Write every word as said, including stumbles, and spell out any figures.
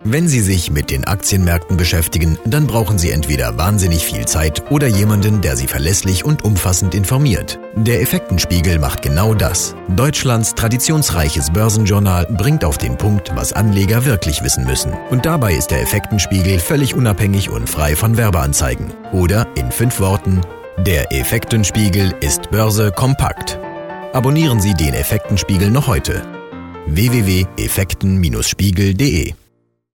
Wenn Sie sich mit den Aktienmärkten beschäftigen, dann brauchen Sie entweder wahnsinnig viel Zeit oder jemanden, der Sie verlässlich und umfassend informiert. Der Effektenspiegel macht genau das. Deutschlands traditionsreiches Börsenjournal bringt auf den Punkt, was Anleger wirklich wissen müssen. Und dabei ist der Effektenspiegel völlig unabhängig und frei von Werbeanzeigen. Oder in fünf Worten: Der Effektenspiegel ist Börse kompakt. Abonnieren Sie den Effektenspiegel noch heute. w w w punkt effekten Bindestrich spiegel punkt de